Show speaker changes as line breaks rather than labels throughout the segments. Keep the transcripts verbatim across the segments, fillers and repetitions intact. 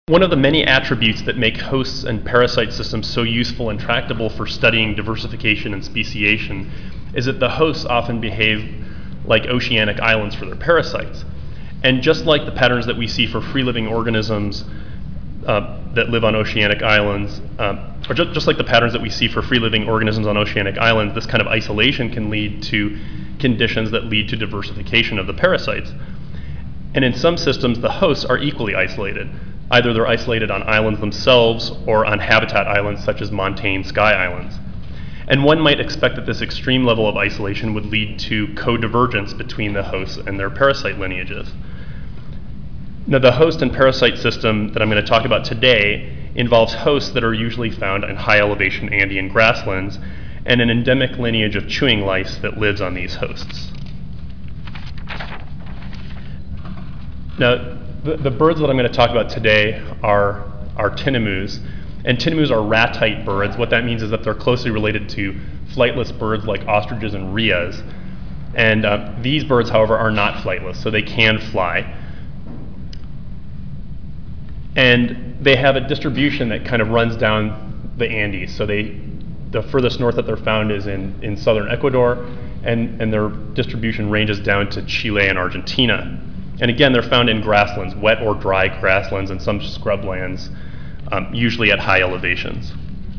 One of the many attributes that make hosts and parasite systems so useful and tractable for studying diversification and speciation is that the hosts often behave like oceanic islands for their parasites. And just like the patterns that we see for free-living organisms uh, that live on oceanic islands, um, or ju just like the patterns that we see for free-living organisms on oceanic islands, this kind of isolation can lead to conditions that lead to diversification of the parasites. And in some systems, the hosts are equally isolated. Either they're isolated on islands themselves or on habitat islands such as montane sky islands. And one might expect that this extreme level of isolation would lead to co-divergence between the hosts and their parasite lineages. Now, the host and parasite system that I'm going to talk about today involves hosts that are usually found in high elevation Andean grasslands and an endemic lineage of chewing lice that lives on these hosts. Now, the, the birds that I'm going to talk about today are, are tinamous. And tinamous are ratite birds. What that means is that they're closely related to flightless birds like ostriches and rheas. And uh, these birds, however, are not flightless, so they can fly. And they have a distribution that kind of runs down the Andes. So they, the furthest north that they're found is in, in southern Ecuador, and, and their distribution ranges down to Chile and Argentina. And again, they're found in grasslands, wet or dry grasslands, and some scrublands, um, usually at high elevations.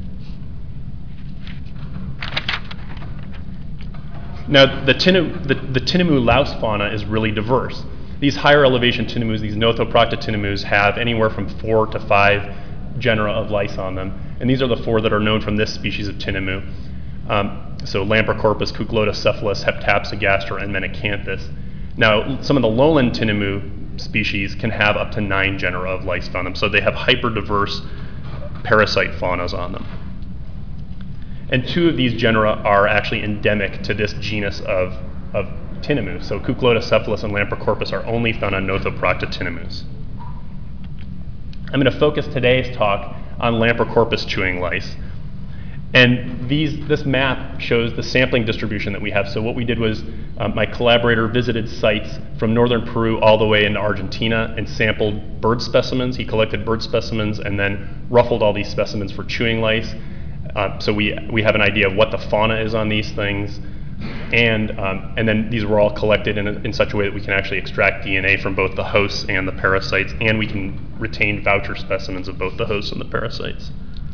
Now, the, tinu, the, the Tinamou louse fauna is really diverse. These higher elevation tinamous, these Nothoprocta tinamous, have anywhere from four to five genera of lice on them. And these are the four that are known from this species of tinamou. Um, so Lamprocorpus, Cuclotocephalus, Heptapsagastra, and Menacanthus. Now, some of the lowland tinamou species can have up to nine genera of lice on them, so they have hyper-diverse parasite faunas on them. And two of these genera are actually endemic to this genus of, of tinamou. So Cuclotocephalus and Lamprocorpus are only found on Nothoprocta tinamous. I'm going to focus today's talk on Lamprocorpus chewing lice. And these, this map shows the sampling distribution that we have. So what we did was um, my collaborator visited sites from northern Peru all the way into Argentina and sampled bird specimens. He collected bird specimens and then ruffled all these specimens for chewing lice. Uh, so we, we have an idea of what the fauna is on these things. And, um, and then these were all collected in, a, in such a way that we can actually extract D N A from both the hosts and the parasites, and we can retain voucher specimens of both the hosts and the parasites.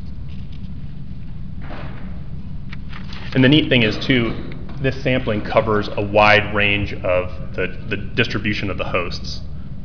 And the neat thing is, too, this sampling covers a wide range of the, the distribution of the hosts.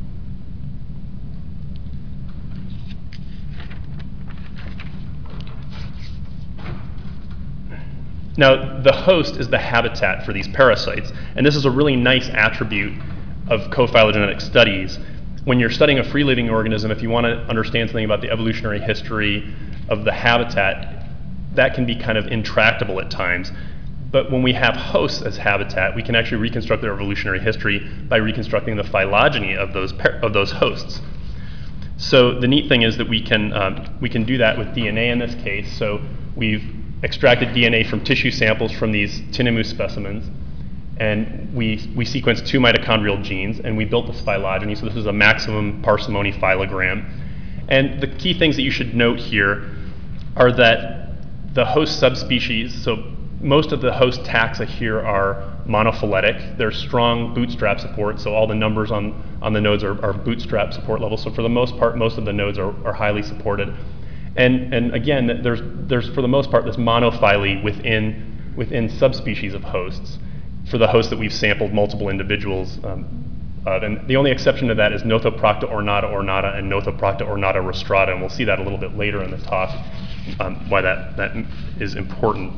Now, the host is the habitat for these parasites, and this is a really nice attribute of co-phylogenetic studies. When you're studying a free-living organism, if you want to understand something about the evolutionary history of the habitat, that can be kind of intractable at times. But when we have hosts as habitat, we can actually reconstruct their evolutionary history by reconstructing the phylogeny of those, of those hosts. So the neat thing is that we can, um, we can do that with D N A in this case. So we've extracted D N A from tissue samples from these tinamou specimens, and we, we sequenced two mitochondrial genes, and we built this phylogeny. So this is a maximum parsimony phylogram. And the key things that you should note here are that the host subspecies, so most of the host taxa here are monophyletic. There's strong bootstrap support, so all the numbers on, on the nodes are, are bootstrap support levels. So for the most part, most of the nodes are, are highly supported. And, and again, there's, there's for the most part this monophyly within, within subspecies of hosts for the hosts that we've sampled multiple individuals um, of. And the only exception to that is Nothoprocta ornata ornata and Nothoprocta ornata rostrata, and we'll see that a little bit later in the talk, um, why that, that is important.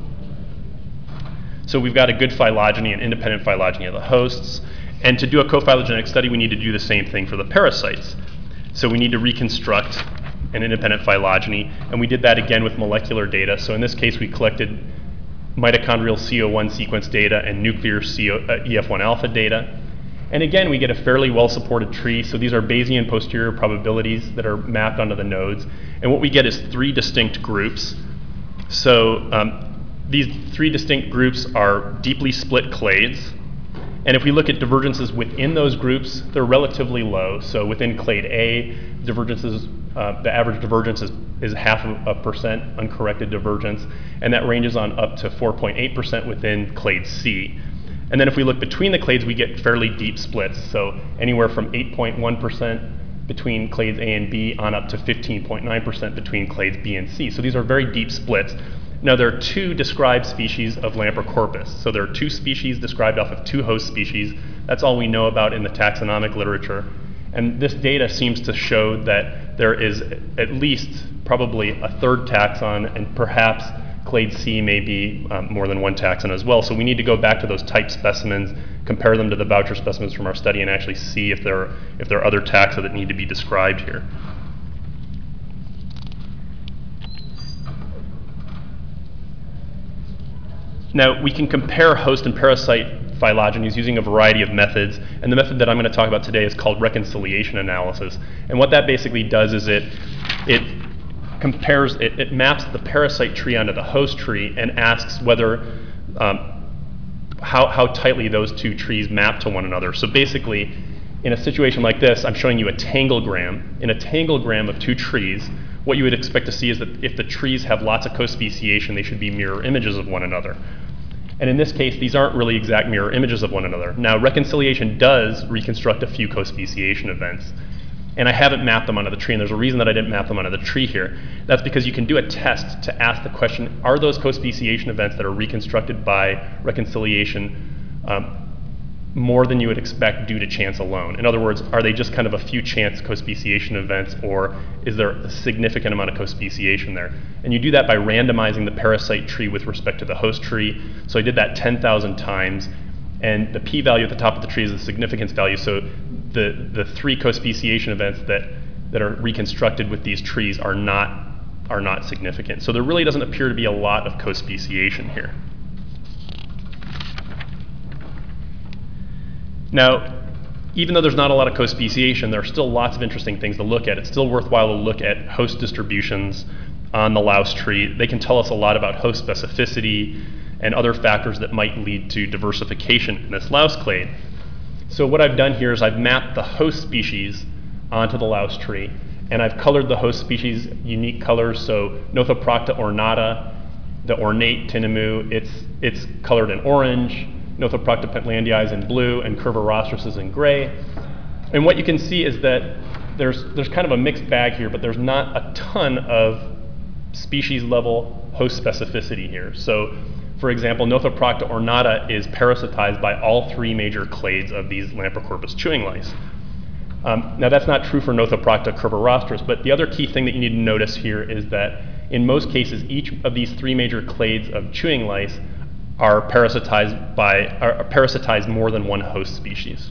So we've got a good phylogeny, an independent phylogeny of the hosts. And to do a co-phylogenetic study, we need to do the same thing for the parasites. So we need to reconstruct an independent phylogeny, and we did that again with molecular data. So in this case, we collected mitochondrial C O one sequence data and nuclear C O, uh, E F one alpha data. And again, we get a fairly well-supported tree. So these are Bayesian posterior probabilities that are mapped onto the nodes. And what we get is three distinct groups. So um, these three distinct groups are deeply split clades. And if we look at divergences within those groups, they're relatively low. So within clade A, divergences uh, the average divergence is, is half a, a percent uncorrected divergence, and that ranges on up to four point eight percent within clade C. And then if we look between the clades, we get fairly deep splits, so anywhere from eight point one percent between clades A and B on up to fifteen point nine percent between clades B and C. So these are very deep splits. Now there are two described species of Lamprocorpus. So there are two species described off of two host species. That's all we know about in the taxonomic literature. And this data seems to show that there is at least probably a third taxon, and perhaps clade C may be um, more than one taxon as well. So we need to go back to those type specimens, compare them to the voucher specimens from our study, and actually see if there are, if there are other taxa that need to be described here. Now, we can compare host and parasite phylogenies using a variety of methods, and the method that I'm going to talk about today is called reconciliation analysis. And what that basically does is it, it compares, it, it maps the parasite tree onto the host tree and asks whether, um, how, how tightly those two trees map to one another. So basically, in a situation like this, I'm showing you a tanglegram. In a tanglegram of two trees, what you would expect to see is that if the trees have lots of co-speciation, they should be mirror images of one another. And in this case, these aren't really exact mirror images of one another. Now, reconciliation does reconstruct a few co-speciation events, and I haven't mapped them onto the tree, and there's a reason that I didn't map them onto the tree here. That's because you can do a test to ask the question, are those co-speciation events that are reconstructed by reconciliation um, more than you would expect due to chance alone? In other words, are they just kind of a few chance co-speciation events, or is there a significant amount of co-speciation there? And you do that by randomizing the parasite tree with respect to the host tree. So I did that ten thousand times, and the p-value at the top of the tree is the significance value. So the, the three co-speciation events that, that are reconstructed with these trees are not, are not significant. So there really doesn't appear to be a lot of co-speciation here. Now, even though there's not a lot of co-speciation, there are still lots of interesting things to look at. It's still worthwhile to look at host distributions on the louse tree. They can tell us a lot about host specificity and other factors that might lead to diversification in this louse clade. So what I've done here is I've mapped the host species onto the louse tree, and I've colored the host species unique colors. So Nothoprocta ornata, the ornate tinamou, it's, it's colored in orange. Nothoprocta pentlandii is in blue, and Curvirostris is in gray. And what you can see is that there's, there's kind of a mixed bag here, but there's not a ton of species level host specificity here. So for example, Nothoprocta ornata is parasitized by all three major clades of these Lamprocorpus chewing lice. Um, now that's not true for Nothoprocta curvirostris, but the other key thing that you need to notice here is that in most cases, each of these three major clades of chewing lice are parasitized by are parasitized more than one host species.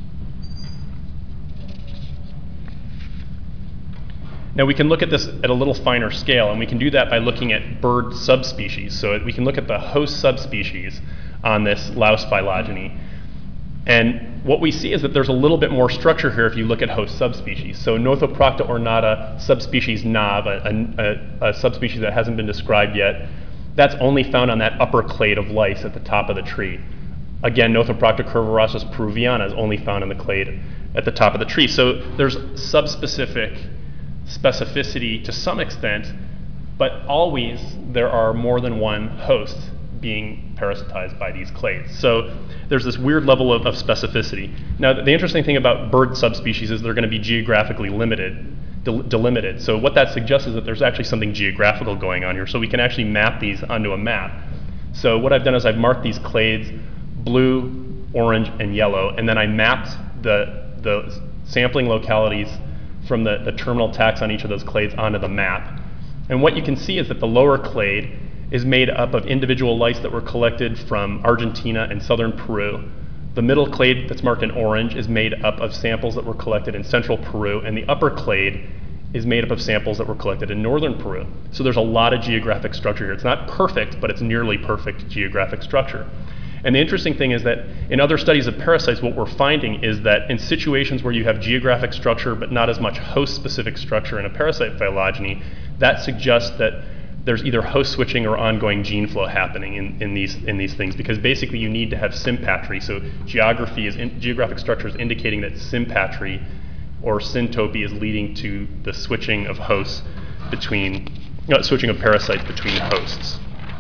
Now we can look at this at a little finer scale, and we can do that by looking at bird subspecies. So we can look at the host subspecies on this louse phylogeny. And what we see is that there's a little bit more structure here if you look at host subspecies. So Nothoprocta ornata subspecies nav, a, a, a subspecies that hasn't been described yet, that's only found on that upper clade of lice at the top of the tree. Again, Nothoprocta curvirostris peruviana is only found in the clade at the top of the tree. So there's subspecific specificity to some extent, but always there are more than one host being parasitized by these clades. So there's this weird level of, of specificity. Now, the interesting thing about bird subspecies is they're going to be geographically limited, del delimited. So what that suggests is that there's actually something geographical going on here. So we can actually map these onto a map. So what I've done is I've marked these clades blue, orange, and yellow, and then I mapped the, the sampling localities from the, the terminal taxa on each of those clades onto the map. And what you can see is that the lower clade is made up of individual lice that were collected from Argentina and southern Peru. The middle clade that's marked in orange is made up of samples that were collected in central Peru, and the upper clade is made up of samples that were collected in northern Peru. So there's a lot of geographic structure here. It's not perfect, but it's nearly perfect geographic structure. And the interesting thing is that in other studies of parasites, what we're finding is that in situations where you have geographic structure but not as much host-specific structure in a parasite phylogeny, that suggests that there's either host switching or ongoing gene flow happening in, in, these, in these things, because basically you need to have sympatry. So geography is in, geographic structure is indicating that sympatry or syntopy is leading to the switching of hosts between, uh, switching of parasites between hosts.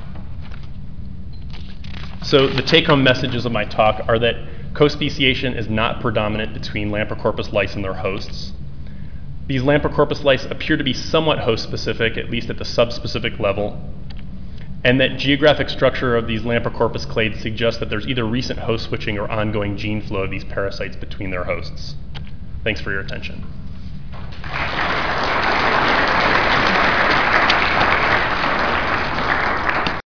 So the take-home messages of my talk are that co-speciation is not predominant between Lamprocorpus lice and their hosts. These Lamprocorpus lice appear to be somewhat host-specific, at least at the subspecific level, and that geographic structure of these Lamprocorpus clades suggests that there's either recent host switching or ongoing gene flow of these parasites between their hosts. Thanks for your attention.